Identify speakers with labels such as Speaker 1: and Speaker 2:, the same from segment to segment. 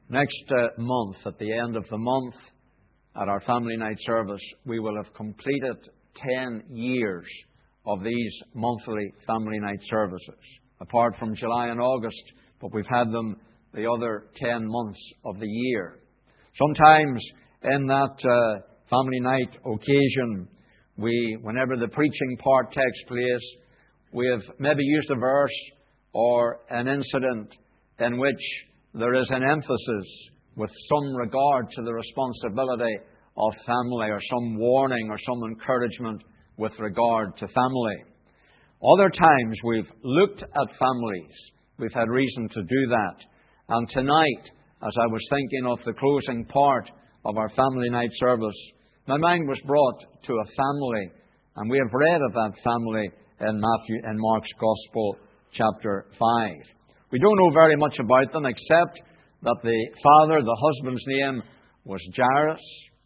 Speaker 1: Next month, at the end of the month, at our family night service, we will have completed 10 years of these monthly family night services, apart from July and August, but we've had them the other 10 months of the year. Sometimes in that family night occasion, whenever the preaching part takes place, we have maybe used a verse or an incident in which there is an emphasis with some regard to the responsibility of family, or some warning or some encouragement with regard to family. Other times we've looked at families. We've had reason to do that. And tonight, as I was thinking of the closing part of our family night service, my mind was brought to a family, and we have read of that family in Mark's Gospel, chapter 5. We don't know very much about them, except that the father, the husband's name, was Jairus.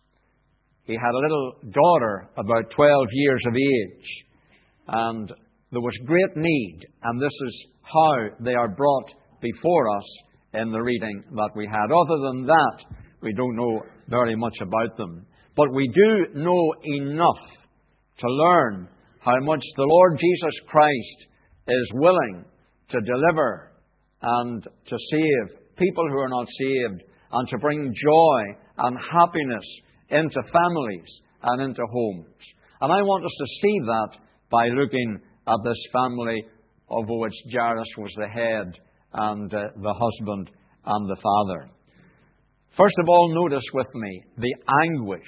Speaker 1: He had a little daughter about 12 years of age, and there was great need, and this is how they are brought before us in the reading that we had. Other than that, we don't know very much about them. But we do know enough to learn how much the Lord Jesus Christ is willing to deliver and to save people who are not saved, and to bring joy and happiness into families and into homes. And I want us to see that by looking at this family of which Jairus was the head, and the husband and the father. First of all, notice with me the anguish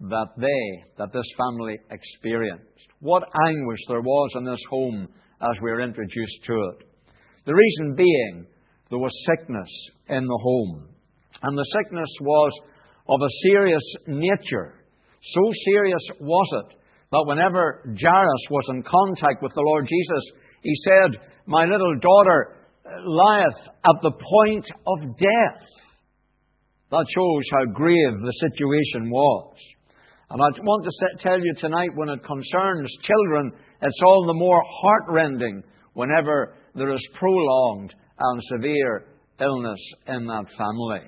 Speaker 1: that this family experienced. What anguish there was in this home as we are introduced to it. The reason being, there was sickness in the home. And the sickness was of a serious nature. So serious was it that whenever Jairus was in contact with the Lord Jesus, he said, "My little daughter lieth at the point of death." That shows how grave the situation was. And I want to tell you tonight, when it concerns children, it's all the more heartrending whenever there is prolonged and severe illness in that family.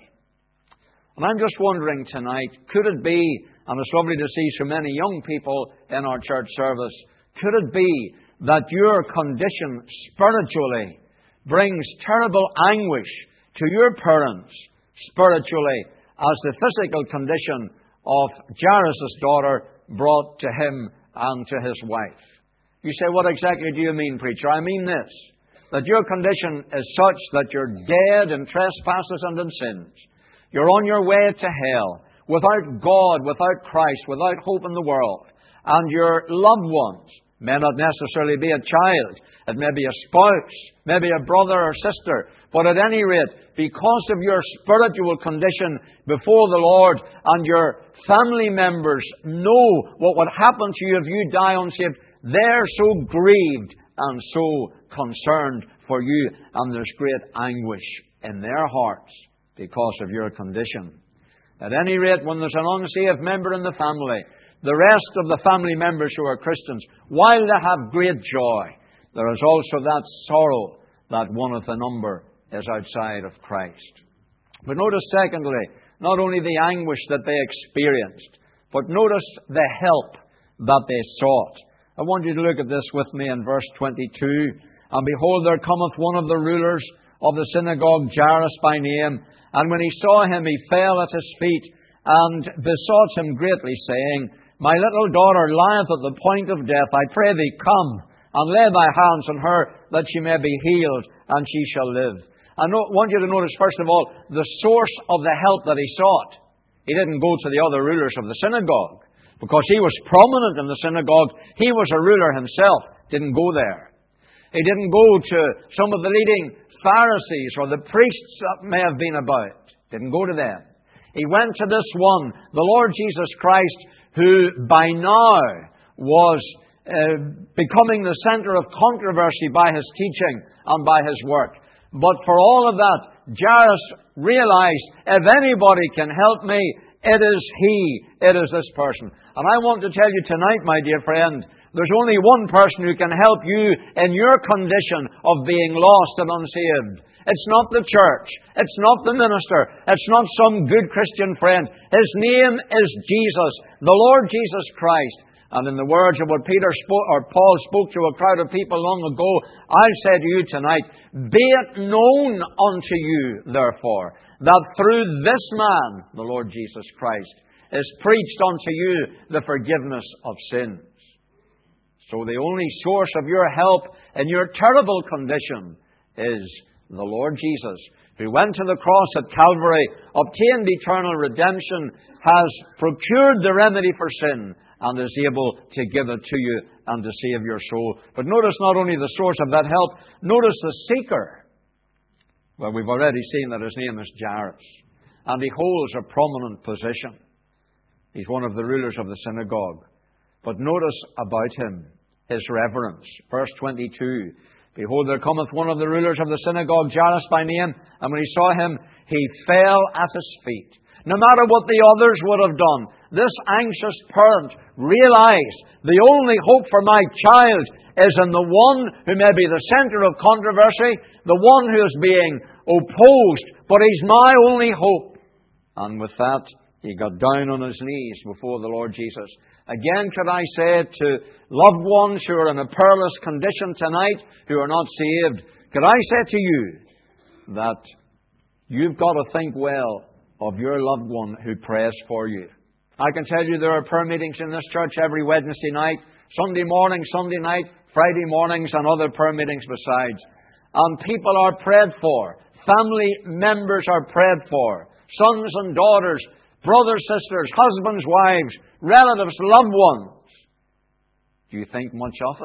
Speaker 1: And I'm just wondering tonight, could it be, and it's lovely to see so many young people in our church service, could it be that your condition spiritually brings terrible anguish to your parents spiritually, as the physical condition of Jairus' daughter brought to him and to his wife? You say, what exactly do you mean, preacher? I mean this, that your condition is such that you're dead in trespasses and in sins. You're on your way to hell, without God, without Christ, without hope in the world. And your loved ones may not necessarily be a child. It may be a spouse, maybe a brother or sister. But at any rate, because of your spiritual condition before the Lord, and your family members know what would happen to you if you die unsaved, they're so grieved and so concerned for you. And there's great anguish in their hearts because of your condition. At any rate, when there's an unsaved member in the family, the rest of the family members who are Christians, while they have great joy, there is also that sorrow that one of the number is outside of Christ. But notice, secondly, not only the anguish that they experienced, but notice the help that they sought. I want you to look at this with me in verse 22. "And behold, there cometh one of the rulers of the synagogue, Jairus by name. And when he saw him, he fell at his feet, and besought him greatly, saying, My little daughter lieth at the point of death. I pray thee, come, and lay thy hands on her, that she may be healed, and she shall live." I want you to notice, first of all, the source of the help that he sought. He didn't go to the other rulers of the synagogue, because he was prominent in the synagogue. He was a ruler himself. Didn't go there. He didn't go to some of the leading Pharisees or the priests that may have been about. Didn't go to them. He went to this one, the Lord Jesus Christ, who by now was becoming the center of controversy by his teaching and by his work. But for all of that, Jairus realized, if anybody can help me, it is he, it is this person. And I want to tell you tonight, my dear friend, there's only one person who can help you in your condition of being lost and unsaved. It's not the church. It's not the minister. It's not some good Christian friend. His name is Jesus, the Lord Jesus Christ. And in the words of what Paul spoke to a crowd of people long ago, I say to you tonight, be it known unto you, therefore, that through this man, the Lord Jesus Christ, is preached unto you the forgiveness of sins. So the only source of your help in your terrible condition is the Lord Jesus, who went to the cross at Calvary, obtained eternal redemption, has procured the remedy for sin, and is able to give it to you and to save your soul. But notice not only the source of that help, notice the seeker. Well, we've already seen that his name is Jairus, and he holds a prominent position. He's one of the rulers of the synagogue. But notice about him, his reverence. Verse 22, behold, there cometh one of the rulers of the synagogue, Jairus by name, and when he saw him, he fell at his feet. No matter what the others would have done, this anxious parent realized the only hope for my child is in the one who may be the center of controversy, the one who is being opposed, but he's my only hope. And with that, he got down on his knees before the Lord Jesus. Again, could I say to loved ones who are in a perilous condition tonight, who are not saved, could I say to you that you've got to think well of your loved one who prays for you. I can tell you there are prayer meetings in this church every Wednesday night, Sunday morning, Sunday night, Friday mornings, and other prayer meetings besides. And people are prayed for. Family members are prayed for. Sons and daughters, brothers, sisters, husbands, wives, relatives, loved ones. Do you think much of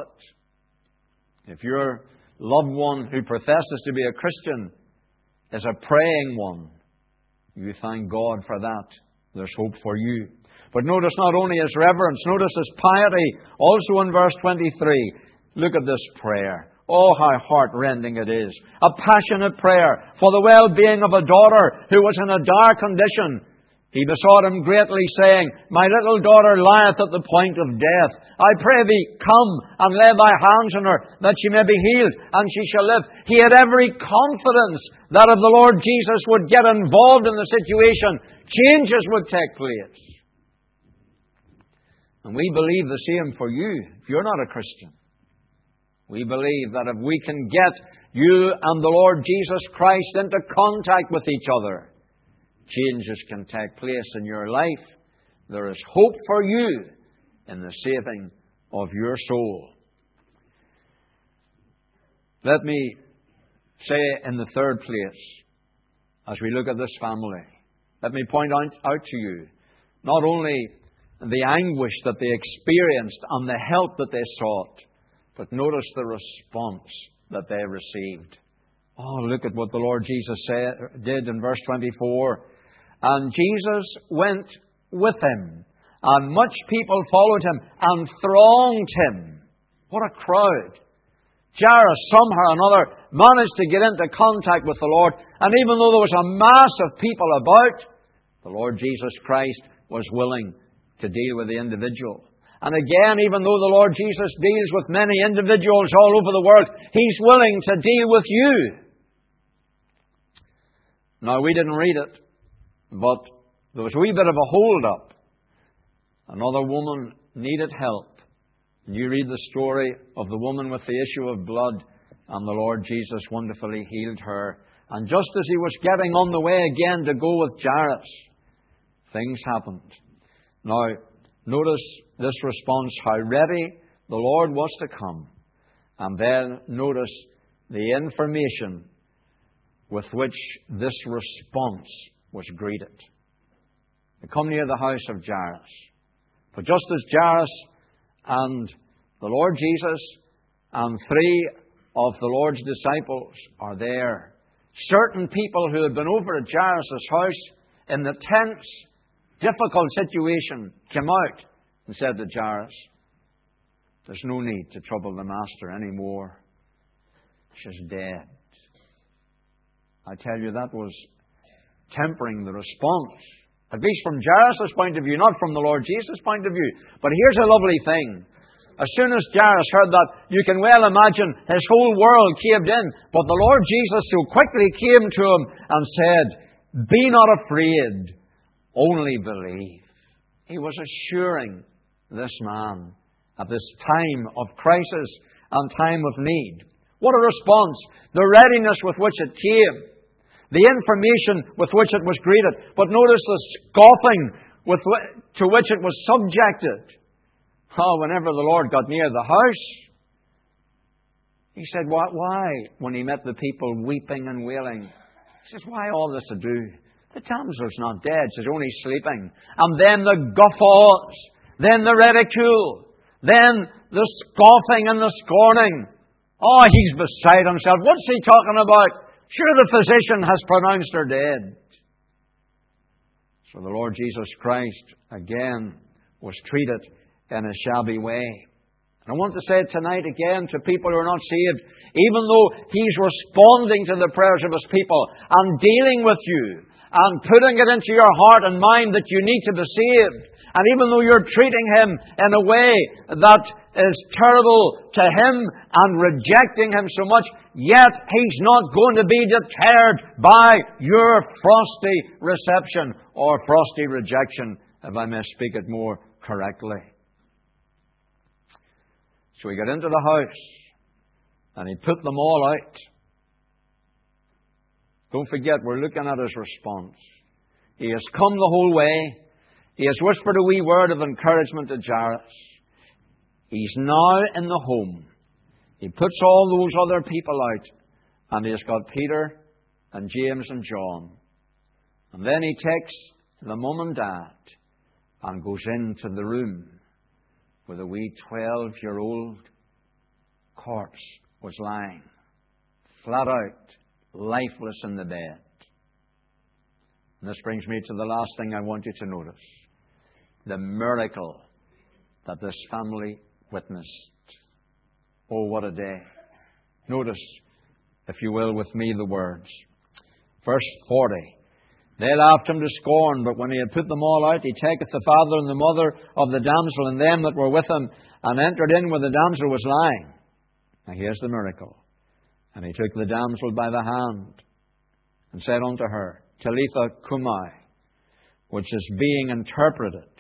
Speaker 1: it? If your loved one who professes to be a Christian is a praying one, you thank God for that. There's hope for you. But notice not only his reverence, notice his piety. Also in verse 23, look at this prayer. Oh, how heart-rending it is. A passionate prayer for the well-being of a daughter who was in a dire condition. He besought him greatly, saying, my little daughter lieth at the point of death. I pray thee, come and lay thy hands on her, that she may be healed, and she shall live. He had every confidence that if the Lord Jesus would get involved in the situation, changes would take place. And we believe the same for you, if you're not a Christian. We believe that if we can get you and the Lord Jesus Christ into contact with each other, changes can take place in your life. There is hope for you in the saving of your soul. Let me say in the third place, as we look at this family, let me point out to you not only the anguish that they experienced and the help that they sought, but notice the response that they received. Oh, look at what the Lord Jesus did in verse 24. And Jesus went with him, and much people followed him and thronged him. What a crowd. Jairus somehow or another managed to get into contact with the Lord, and even though there was a mass of people about, the Lord Jesus Christ was willing to deal with the individual. And again, even though the Lord Jesus deals with many individuals all over the world, He's willing to deal with you. Now, we didn't read it, but there was a wee bit of a hold-up. Another woman needed help. You read the story of the woman with the issue of blood, and the Lord Jesus wonderfully healed her. And just as He was getting on the way again to go with Jairus, things happened. Now, notice this response, how ready the Lord was to come. And then notice the information with which this response was greeted. They come near the house of Jairus. But just as Jairus and the Lord Jesus and 3 of the Lord's disciples are there, certain people who had been over at Jairus' house in the tense, difficult situation came out and said to Jairus, there's no need to trouble the Master anymore. She's dead. I tell you, that was tempering the response. At least from Jairus' point of view, not from the Lord Jesus' point of view. But here's a lovely thing. as soon as Jairus heard that, you can well imagine his whole world caved in. But the Lord Jesus so quickly came to him and said, "Be not afraid, only believe." He was assuring this man at this time of crisis and time of need. What a response! The readiness with which it came. The information with which it was greeted. But notice the scoffing to which it was subjected. Oh, whenever the Lord got near the house, He said, why? When He met the people weeping and wailing. He says, why all this ado? The damsel's not dead, she's only sleeping. And then the guffaws, then the ridicule, then the scoffing and the scorning. Oh, he's beside himself. What's he talking about? Sure, the physician has pronounced her dead. So the Lord Jesus Christ, again, was treated in a shabby way. And I want to say it tonight again to people who are not saved, even though He's responding to the prayers of His people and dealing with you and putting it into your heart and mind that you need to be saved. And even though you're treating Him in a way that is terrible to Him and rejecting Him so much, yet He's not going to be deterred by your frosty reception or frosty rejection, if I may speak it more correctly. So He got into the house and He put them all out. Don't forget, we're looking at His response. He has come the whole way. He has whispered a wee word of encouragement to Jairus. He's now in the home. He puts all those other people out. And He has got Peter and James and John. And then He takes the mum and dad and goes into the room where the wee 12-year-old corpse was lying, flat out, lifeless in the bed. And this brings me to the last thing I want you to notice. The miracle that this family witnessed. Oh, what a day. Notice, if you will, with me the words. Verse 40. They laughed Him to scorn, but when He had put them all out, He taketh the father and the mother of the damsel and them that were with Him, and entered in where the damsel was lying. Now here's the miracle. And He took the damsel by the hand, and said unto her, Talitha cumi, which is being interpreted,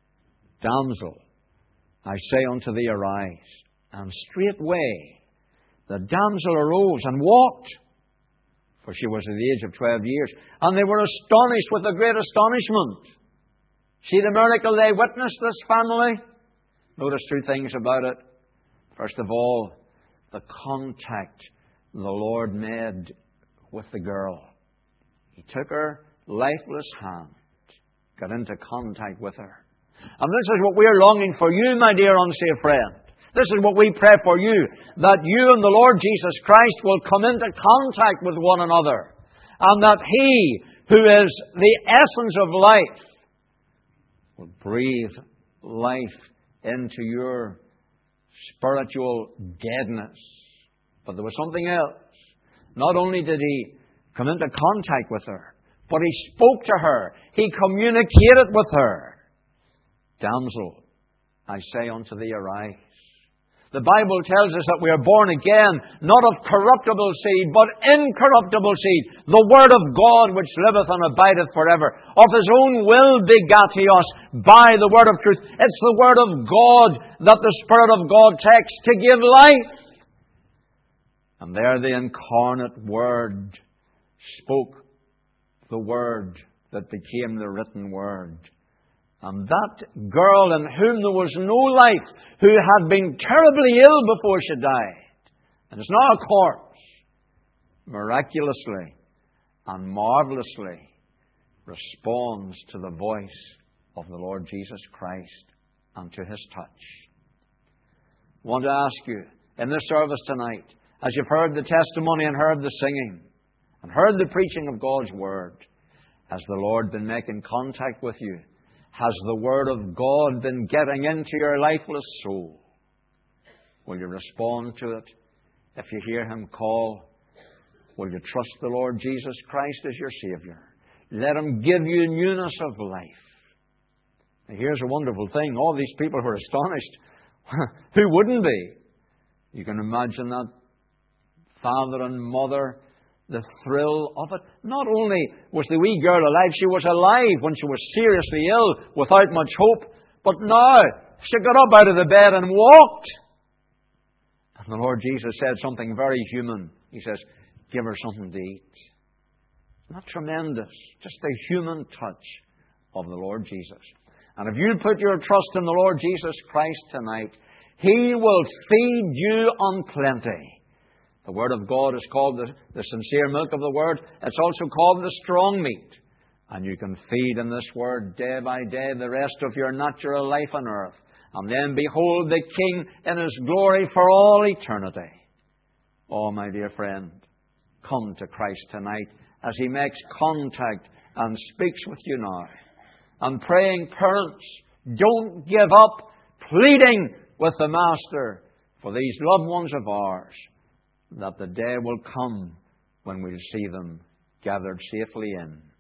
Speaker 1: Damsel, I say unto thee, arise. And straightway the damsel arose and walked, for she was of the age of 12 years. And they were astonished with a great astonishment. See the miracle they witnessed, this family? Notice two things about it. First of all, the contact the Lord made with the girl. He took her lifeless hand, got into contact with her. And this is what we're longing for you, my dear unsaved friend. This is what we pray for you, that you and the Lord Jesus Christ will come into contact with one another, and that He, who is the essence of life, will breathe life into your spiritual deadness. But there was something else. Not only did He come into contact with her, but He spoke to her. He communicated with her. Damsel, I say unto thee, arise. The Bible tells us that we are born again, not of corruptible seed, but incorruptible seed. The Word of God which liveth and abideth forever. Of His own will begat He us by the Word of truth. It's the Word of God that the Spirit of God takes to give life. And there the incarnate Word spoke the Word that became the written Word. And that girl in whom there was no life, who had been terribly ill before she died, and is now a corpse, miraculously and marvelously responds to the voice of the Lord Jesus Christ and to His touch. I want to ask you, in this service tonight, as you've heard the testimony and heard the singing, and heard the preaching of God's Word, has the Lord been making contact with you? Has the Word of God been getting into your lifeless soul? Will you respond to it? If you hear Him call, will you trust the Lord Jesus Christ as your Savior? Let Him give you newness of life. Now here's a wonderful thing. All these people were astonished. Who wouldn't be? You can imagine that father and mother, the thrill of it. Not only was the wee girl alive, she was alive when she was seriously ill, without much hope, but now she got up out of the bed and walked. And the Lord Jesus said something very human. He says, give her something to eat. Not tremendous, just the human touch of the Lord Jesus. And if you put your trust in the Lord Jesus Christ tonight, He will feed you on plenty. The Word of God is called the sincere milk of the Word. It's also called the strong meat. And you can feed in this Word day by day the rest of your natural life on earth. And then behold the King in His glory for all eternity. Oh, my dear friend, come to Christ tonight as He makes contact and speaks with you now. And praying parents, don't give up pleading with the Master for these loved ones of ours, that the day will come when we'll see them gathered safely in.